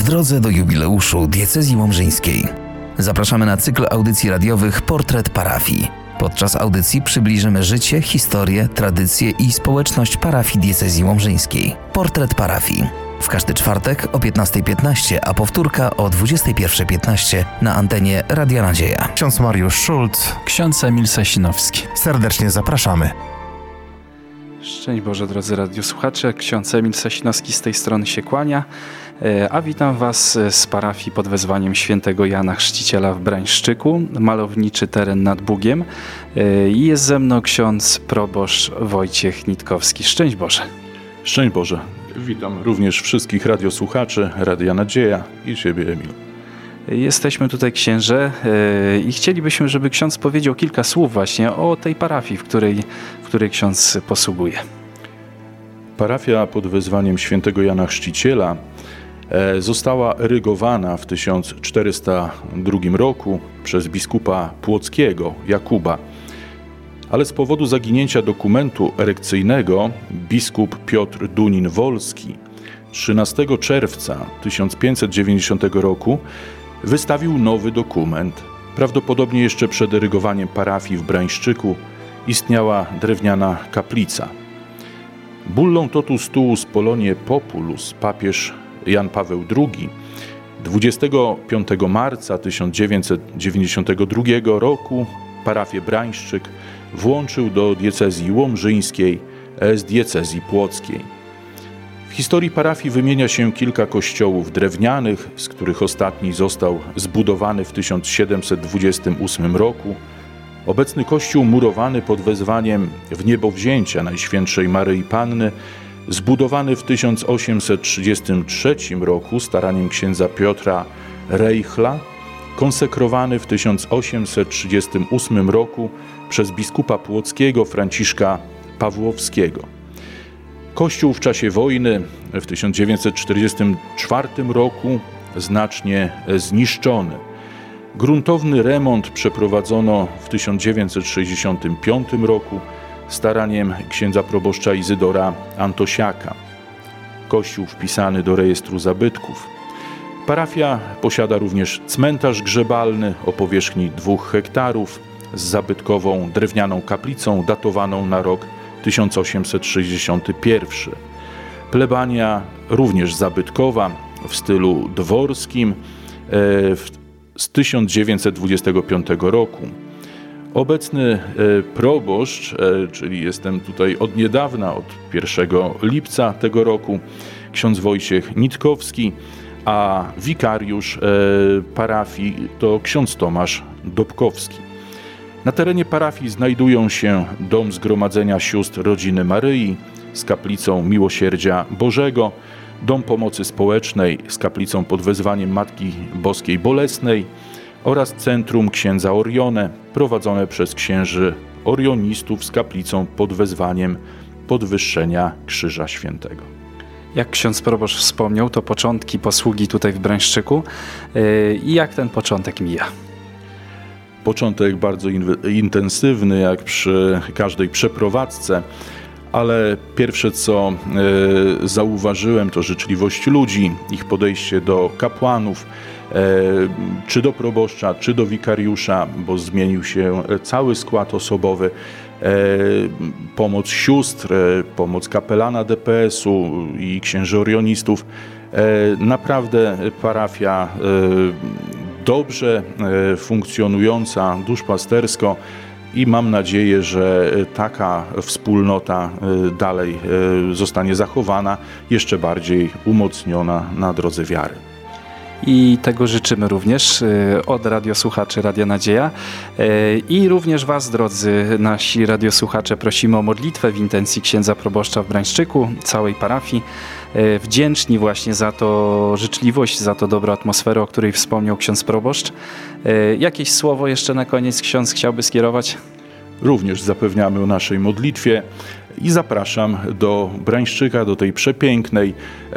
drodze do jubileuszu diecezji łomżyńskiej. Zapraszamy na cykl audycji radiowych Portret Parafii. Podczas audycji przybliżymy życie, historię, tradycje i społeczność parafii diecezji łomżyńskiej. Portret Parafii. W każdy czwartek o 15:15, a powtórka o 21:15 na antenie Radia Nadzieja. Ksiądz Mariusz Szulc, ksiądz Emil Sasinowski. Serdecznie zapraszamy. Szczęść Boże, drodzy radiosłuchacze, ksiądz Emil Sasinowski z tej strony się kłania, a witam Was z parafii pod wezwaniem świętego Jana Chrzciciela w Brańszczyku, malowniczy teren nad Bugiem, i jest ze mną ksiądz proboszcz Wojciech Nitkowski. Szczęść Boże. Szczęść Boże. Witam również wszystkich radiosłuchaczy Radia Nadzieja i Ciebie, Emil. Jesteśmy tutaj, księże, i chcielibyśmy, żeby ksiądz powiedział kilka słów właśnie o tej parafii, w której ksiądz posługuje. Parafia pod wezwaniem świętego Jana Chrzciciela została erygowana w 1402 roku przez biskupa płockiego Jakuba, ale z powodu zaginięcia dokumentu erekcyjnego biskup Piotr Dunin-Wolski 13 czerwca 1590 roku wystawił nowy dokument. Prawdopodobnie jeszcze przed erygowaniem parafii w Brańszczyku istniała drewniana kaplica. Bullą totus tuus Polonie populus papież Jan Paweł II 25 marca 1992 roku parafię Brańszczyk włączył do diecezji łomżyńskiej z diecezji płockiej. W historii parafii wymienia się kilka kościołów drewnianych, z których ostatni został zbudowany w 1728 roku. Obecny kościół murowany pod wezwaniem Wniebowzięcia Najświętszej Maryi Panny, zbudowany w 1833 roku staraniem księdza Piotra Reichla, konsekrowany w 1838 roku przez biskupa płockiego Franciszka Pawłowskiego. Kościół w czasie wojny w 1944 roku znacznie zniszczony. Gruntowny remont przeprowadzono w 1965 roku staraniem księdza proboszcza Izydora Antosiaka. Kościół wpisany do rejestru zabytków. Parafia posiada również cmentarz grzebalny o powierzchni 2 hektarów z zabytkową drewnianą kaplicą datowaną na rok 1861. Plebania również zabytkowa w stylu dworskim z 1925 roku. Obecny proboszcz, czyli jestem tutaj od niedawna, od 1 lipca tego roku, ksiądz Wojciech Nitkowski, a wikariusz parafii to ksiądz Tomasz Dobkowski. Na terenie parafii znajdują się Dom Zgromadzenia Sióstr Rodziny Maryi z kaplicą Miłosierdzia Bożego, Dom Pomocy Społecznej z kaplicą pod wezwaniem Matki Boskiej Bolesnej oraz Centrum Księdza Orione prowadzone przez księży orionistów z kaplicą pod wezwaniem Podwyższenia Krzyża Świętego. Jak ksiądz proboszcz wspomniał, to początki posługi tutaj w Brańszczyku. I jak ten początek mija? Początek bardzo intensywny, jak przy każdej przeprowadzce, ale pierwsze co zauważyłem, to życzliwość ludzi, ich podejście do kapłanów, czy do proboszcza, czy do wikariusza, bo zmienił się cały skład osobowy, pomoc sióstr, pomoc kapelana DPS-u i księży orionistów. Naprawdę parafia dobrze funkcjonująca duszpastersko i mam nadzieję, że taka wspólnota dalej zostanie zachowana, jeszcze bardziej umocniona na drodze wiary. I tego życzymy również od radiosłuchaczy Radia Nadzieja. I również Was, drodzy nasi radiosłuchacze, prosimy o modlitwę w intencji księdza proboszcza w Brańszczyku, całej parafii. Wdzięczni właśnie za to życzliwość, za to dobrą atmosferę, o której wspomniał ksiądz proboszcz. Jakieś słowo jeszcze na koniec ksiądz chciałby skierować? Również zapewniamy o naszej modlitwie i zapraszam do Brańszczyka, do tej przepięknej,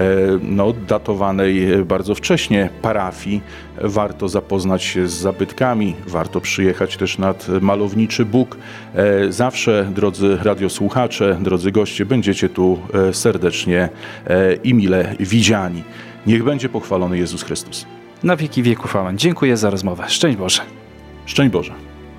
datowanej bardzo wcześnie parafii. Warto zapoznać się z zabytkami, warto przyjechać też nad malowniczy Bóg. Zawsze, drodzy radiosłuchacze, drodzy goście, będziecie tu serdecznie i mile widziani. Niech będzie pochwalony Jezus Chrystus. Na wieki wieków. Amen. Dziękuję za rozmowę. Szczęść Boże. Szczęść Boże.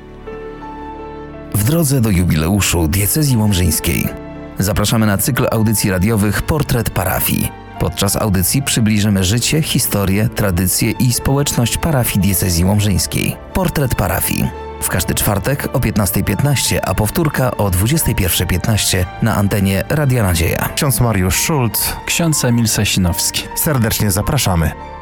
W drodze do jubileuszu diecezji łomżyńskiej zapraszamy na cykl audycji radiowych Portret Parafii. Podczas audycji przybliżymy życie, historię, tradycje i społeczność parafii diecezji łomżyńskiej. Portret Parafii. W każdy czwartek o 15:15, a powtórka o 21:15 na antenie Radia Nadzieja. Ksiądz Mariusz Szulc. Ksiądz Emil Sasinowski. Serdecznie zapraszamy.